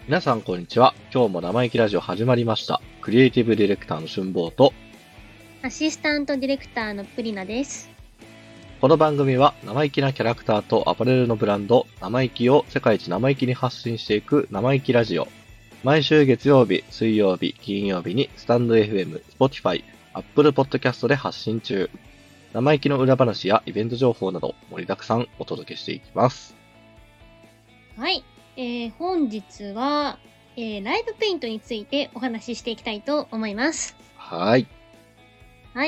皆さんこんにちは。今日も生意気ラジオ始まりました。クリエイティブディレクターの春坊と、 アシスタントディレクターのプリナです。 この番組は生意気なキャラクターとアパレルのブランド、生意気を世界一生意気に発信していく生意気ラジオ。毎週月曜日、水曜日、金曜日にスタンド FM、Spotify、Apple Podcast で発信中。生意気の裏話やイベント情報など盛りだくさんお届けしていきます。 はい。本日は、ライブペイントについてお話ししていきたいと思います。 はい。 はい。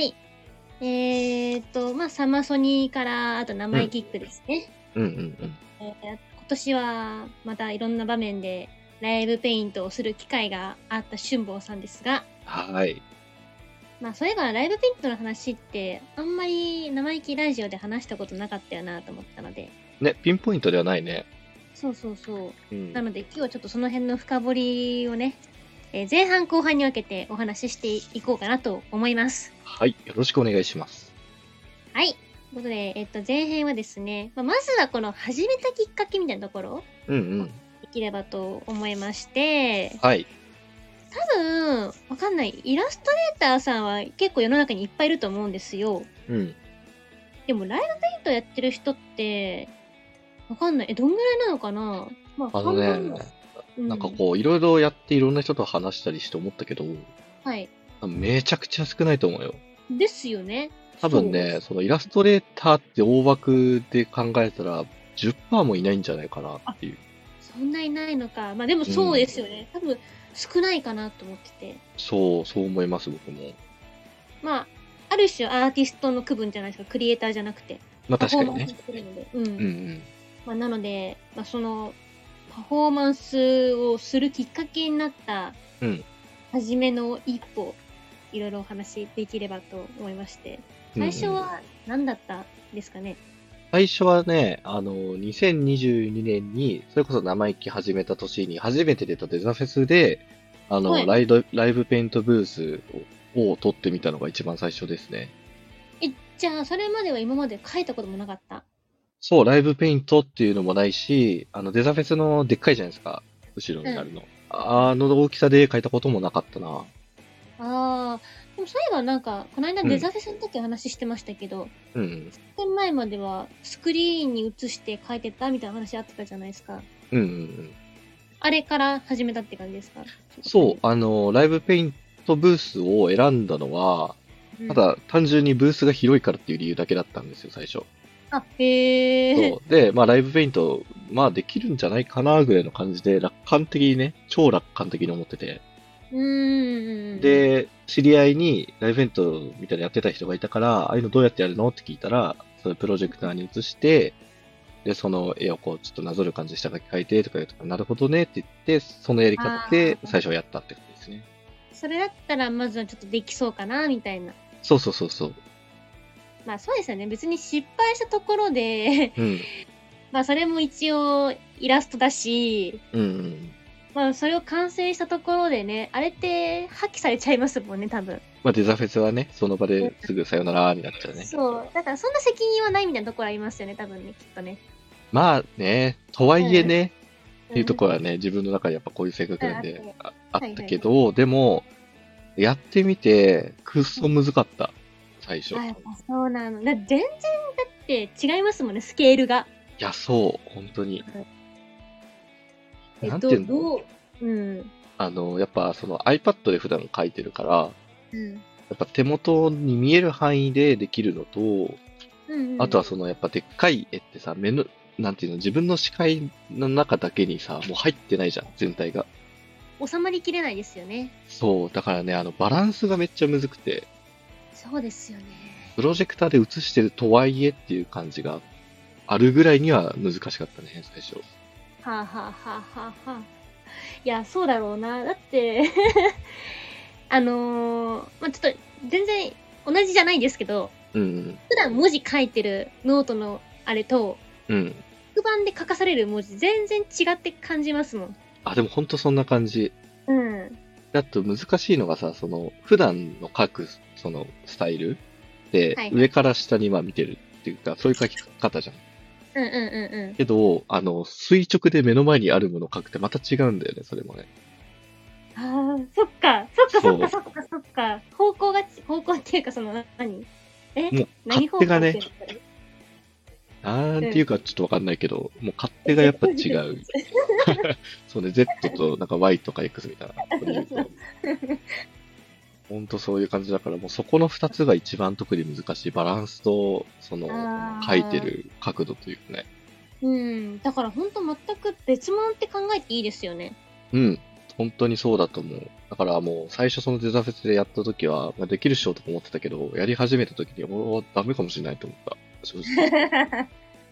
サマソニーから、あと生意気ックですね。今年はまたいろんな場面でライブペイントをする機会があった春坊さんですが、 はい。 そういえばライブペイントの話ってあんまり生意気ラジオで話したことなかったよなと思ったので。 ね、ピンポイントではないね。 そう。なので今日はちょっとその辺の深掘りをね、前半後半に分けてお話ししていこうかなと思います。 はい。よろしくお願いします。 はい。ということで、前編はですね、まずはこの始めたきっかけみたいなところ、できればと思いまして、 はい。 多分、わかんない。イラストレーターさんは結構世の中にいっぱいいると思うんですよ。でもライブペイントやってる人って、わかんない。どんぐらいなのかな。半分。 なんかこう、いろいろやっていろんな人と話したりして思ったけど、 はい。 めちゃくちゃ少ないと思うよ。 ですよね。 多分ね、そのイラストレーターって大枠で考えたら、10% もいないんじゃないかなっていう。 そんないないのか。でもそうですよね。多分少ないかなと思ってて。そう思います、僕も。 ある種アーティストの区分じゃないですか。クリエイターじゃなくて。 確かにね。 なので、その、パフォーマンスをするきっかけになった、初めの一歩、いろいろお話できればと思いまして。最初は何だったんですかね。 最初はね、2022年に、それこそ生意気始めた年に初めて出たデザフェスで、ライブペイントブースを撮ってみたのが一番最初ですね。 じゃあ、それまでは今まで書いたこともなかった？ そう、ライブペイントっていうのもないし、デザフェスのでっかいじゃないですか。後ろにあるの。あの大きさで描いたこともなかったな。 でもそういえばなんか、この間デザフェスの時話してましたけど、3年前まではスクリーンに映して描いてたみたいな話あってたじゃないですか。あれから始めたって感じですか？ そう、ライブペイントブースを選んだのは、ただ単純にブースが広いからっていう理由だけだったんですよ、最初。 へー。 そう。で、ライブペイント、できるんじゃないかな、ぐらいの感じで、楽観的にね、超楽観的に思ってて。で、知り合いにライブペイントみたいなやってた人がいたから、ああいうのどうやってやるのって聞いたら、そのプロジェクターに移して、で、その絵をこう、ちょっとなぞる感じで下書き書いてとか言うと、なるほどねって言って、そのやり方で最初やったってことですね。 それだったら、まずはちょっとできそうかな、みたいな。 そう。 そうですよね。別に失敗したところでそれも一応イラストだし、それを完成したところでね、あれって破棄されちゃいますもんね、多分。 デザフェスはね、その場ですぐさよならになっちゃうね。 そう。だからそんな責任はないみたいなところありますよね、多分ね、きっとね。 とはいえね、っていうところはね、自分の中でやっぱこういう性格なんであったけど、でも、やってみて、くっそ難かった。最初。 やっぱそうなの。全然だって違いますもんね、スケールが。 いや、そう、本当に。 なんていうのやっぱその iPad で普段書いてるから、やっぱ手元に見える範囲でできるのと、あとはそのやっぱでっかい絵ってさ、なんていうの、自分の視界の中だけにさ、もう入ってないじゃん、全体が。 収まりきれないですよね。 そう、だからね、バランスがめっちゃむずくて。 そうですよね。 プロジェクターで映してるとはいえっていう感じがあるぐらいには難しかったね、最初。 いや、そうだろうな。だってちょっと全然同じじゃないんですけど、普段文字書いてるノートのあれと、黒板で書かされる文字全然違って感じますもん。 でもほんとそんな感じ。あと難しいのがさ、その普段の書くそのスタイルで、上から下に見てるっていうか、そういう書き方じゃん。 うんうんうんうん。 けど、垂直で目の前にあるものを描くってまた違うんだよね、それもね。 ああ、そっか、そっかそっそう。 かそっかそっか。方向っていうか何もう、勝何方手がね、 向っていうのこれ。 なんていううん。 かちょっとわかんないけど、もう勝手がやっぱ Z 違軸。 う。そうね、Z となんか Y とか X みたいなことで言うと、ほんとそういう感じだから、もうそこの二つが一番特に難しい。バランスと、書いてああ、 る角度というかね。 うん。だからほんと全く別物って考えていいですよね。 うん。本当にそうだと思う。だからもう最初そのデザフェスでやった時は、まあ、できるっしょとか思ってたけど、やり始めた時に、ダメかもしれないと思った。正直。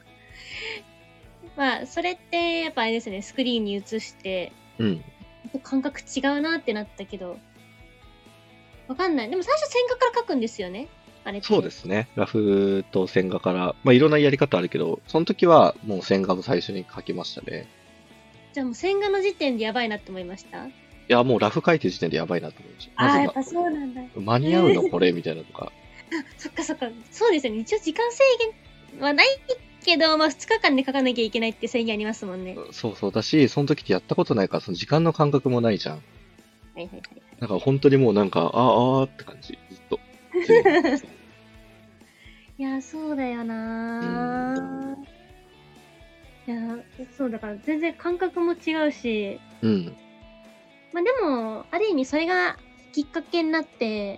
まあ、それってやっぱあれですね、スクリーンに映して、 うん。 感覚違うなってなったけど、わかんない。でも最初線画から描くんですよね、あれっそうでて。 すね。ラフと線画から、まあいろんなやり方あるけど、その時はもう線画も最初に描きましたね。 じゃあもう線画の時点でやばいなって思いました？ いや、もうラフ描いてる時点でやばいなと思いました。まああ、 ずやっぱそうなんだ。 間に合うのこれみたいなとか。 そっかそっか。そうですよね。一応時間制限はないけど、まあ2日間で書かなきゃいけないって制限ありますもんね。 そうそうだし、その時ってやったことないから、その時間の感覚もないじゃん。 はいはいはい。 なんか本当にもうなんか、って感じ。ずっと。常にいや、そうだよなー。いや、そうだから全然感覚も違うし、 うん。 まあでも、ある意味それがきっかけになって、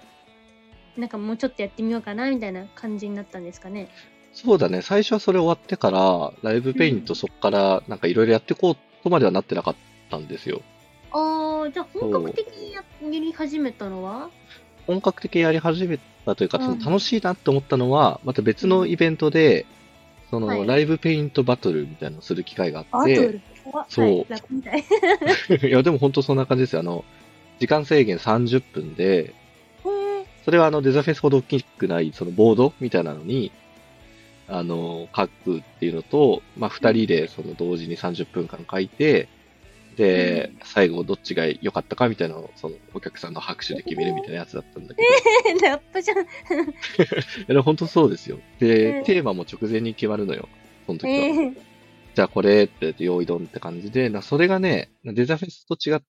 なんかもうちょっとやってみようかなみたいな感じになったんですかね。 そうだね。最初はそれ終わってから、ライブペイントそっからなんかいろいろやっていこうとまではなってなかったんですよ。 ああ、じゃあ本格そう。 的にやり始めたのは？ 本格的にやり始めたというか、そのうん。 楽しいなって思ったのは、また別うん。 のイベントで、 はい。 ライブペイントバトルみたいなのをする機会があって、 バトル。はい。 そラップみたい。 う。いや、でも本当そんな感じですよ。時間制限30分で、 へえ。 それはデザフェスほど大きくない、そのボードみたいなのに、書くっていうのと、まあ、二人でその同時に30分間書いて、で、 うん。 最後どっちが良かったかみたいなのを、そのお客さんの拍手で決めるみたいなやつだったんだけど、 ラップじゃん。 いや、本当そうですよ。で、 うん。 テーマも直前に決まるのよ。その時は。 ええ。 じゃあこれって言って用意ドンって感じで、それがね、デザフェスと違って、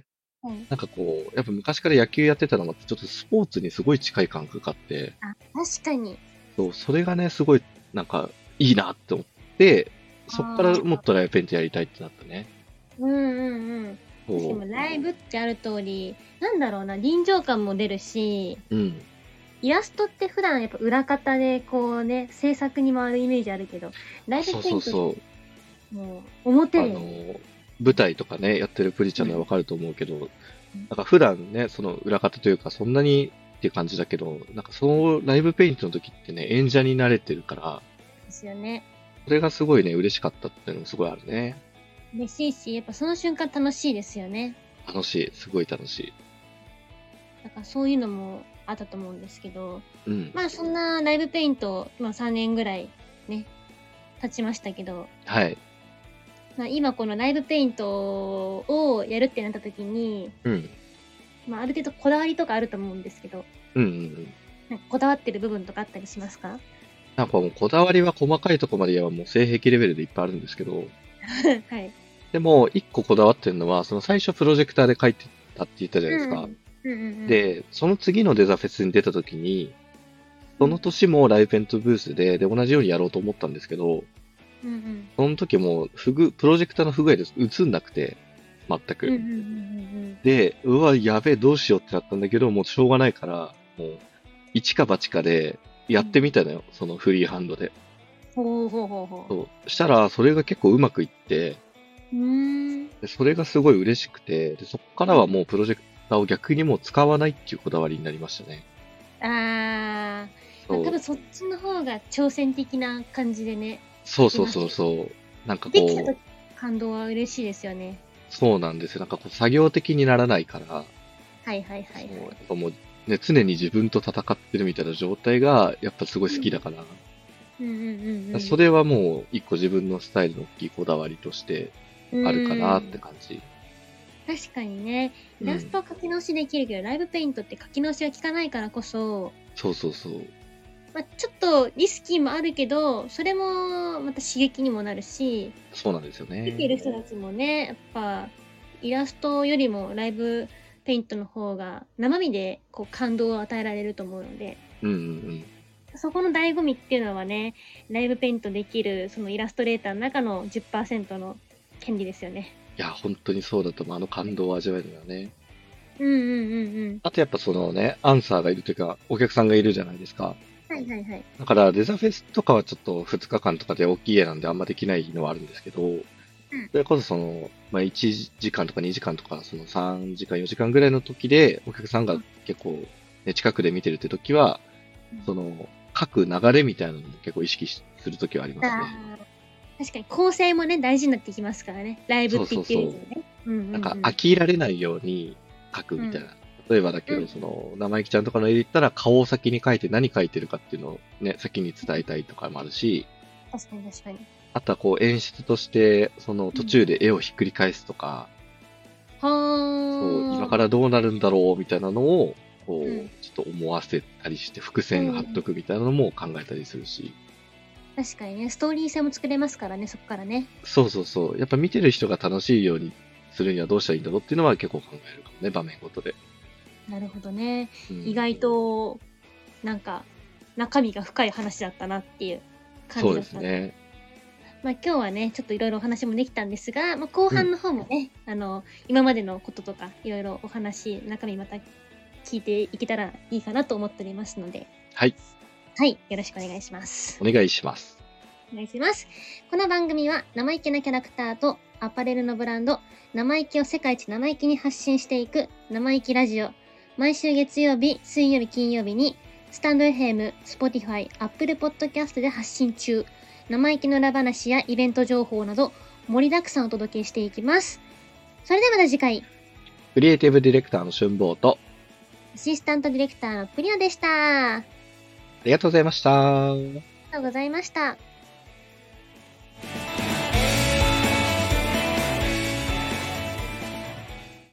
はい。 なんかこう、やっぱ昔から野球やってたのも、ちょっとスポーツにすごい近い感覚があって、 あ、確かに。 そう、それがね、すごい、なんか、いいなって思って、そっからもっああ。 とライブペイントやりたいってなったね。 うんうんうん。確かそにライブってある通り、なんだろうな、臨場感も出るし、 う。うん。 イラストって普段やっぱ裏方でこうね、制作に回るイメージあるけど、ライブそうペイントってそうそう。 もう表で、 舞台とかね、やってるプリちゃんならわかると思うけど、 うん。 なんか普段ね、その裏方というか、そんなにっていう感じだけど、なんかそのライブペイントの時ってね、演者に慣れてるから、 ですよね。 それがすごいね、嬉しかったっていうのもすごいあるね。 嬉しいし、やっぱその瞬間楽しいですよね。 楽しい。すごい楽しい。 だからそういうのもあったと思うんですけど、 うん。 まあそんなライブペイント、まあ3年ぐらいね、経ちましたけど、 はい。 まあ今このライブペイントをやるってなった時に、 うん。 まあある程度こだわりとかあると思うんですけど、 うんうんうん。 なんかこだわってる部分とかあったりしますか？ なんかもうこだわりは細かいところまで言えばもう性癖レベルでいっぱいあるんですけど、 はい。 でも一個こだわってるのは、その最初プロジェクターで書いてたって言ったじゃないですか。 うん。うんうんで、その次のデザフェスに出た時に、 うん。 その年もライブペントブースで同じようにやろうと思ったんですけど、 うんうん。 その時もプロジェクターの不具合で映んなくて、全く。 うんうんうんうんで、うわ、やべえ、どうしようってなったんだけど、もうしょうがないから、もう、一か八かでやってみたのよ、そのフリーハンドで。 ほうほうほうほそう。したら、それが結構うまくいって、 う。ん。 でそれがすごい嬉しくて、でそこからはもうプロジェクターを逆にもう使わないっていうこだわりになりましたね。 あー、多そう。 分そっちの方が挑戦的な感じでね、 そうそういますよ。 そうそう。なんかこう、 できた時感動は嬉しいですよね。 そうなんですよ。なんかこう、作業的にならないから、 はいはいはいそう、やっはい。 ぱもう、ね、常に自分と戦ってるみたいな状態が、やっぱすごい好きだから、 うんうんうんそれはもう、一個自分のスタイルの大きいこだわりとしてうん。 あるかなってん。 感じ。 確かにね、イラスうん。 トは書き直しできるけど、ライブペイントって書き直しが効かないからこそ、 そうそうそう。 まあ、ちょっとリスキーもあるけど、それもまた刺激にもなるし、 そうなんですよね。 見てる人たちもね、やっぱ、イラストよりもライブペイントの方が生身でこう感動を与えられると思うので、そこの醍醐味っていうのはね、ライブペイントできるそのイラストレーターの中の 10% の権利ですよね。 いや、本当にそうだと思う。あの感動を味わえるのはね。 あとやっぱそのね、アンサーがいるというか、お客さんがいるじゃないですか。 はいはいはい。 だからデザフェスとかはちょっと2日間とかで大きい絵なんであんまできないのはあるんですけど、それこそその、まあ、1時間とか2時間とか、その3時間、4時間ぐらいの時で、お客さんが結構、ね、近くで見てるって時は、その、書く流れみたいなのも結構意識する時はありますね。 確かに構成もね、大事になってきますからね。ライブって言ってるんですよね。 なんか飽きられないように書くみたいな。例えばだけど、その、生意気ちゃんとかの絵で言ったら、顔を先に描いて何描いてるかっていうのをね、先に伝えたいとかもあるし、 確かに確かに。 あとはこう演出として、その途中で絵をひっくり返すとか、そう、今からどうなるんだろうみたいなのを、こう、ちょっと思わせたりして、伏線貼っとくみたいなのも考えたりするし。 確かにね、ストーリー性も作れますからね、そこからね。 そうそうそう。やっぱ見てる人が楽しいようにするにはどうしたらいいんだろうっていうのは結構考えるかもね、場面ごとで。 なるほどね。意外と、なんか、中身が深い話だったなっていう感じだった。そうですね。まあ今日はね、ちょっといろいろお話もできたんですが、まあ後半の方もね、今までのこととか、いろいろお話、中身また聞いていけたらいいかなと思っておりますので。 はい。 はい、よろしくお願いします。 お願いします。 お願いします。この番組は生意気なキャラクターとアパレルのブランド、生意気を世界一生意気に発信していく生意気ラジオ。毎週月曜日、水曜日、金曜日に、スタンドFM、Spotify、Apple Podcast で発信中。生意気の裏話やイベント情報など盛りだくさんお届けしていきます。それではまた次回。 クリエイティブディレクターの春坊とアシスタントディレクターのプリオでした。 ありがとうございました。 ありがとうございました。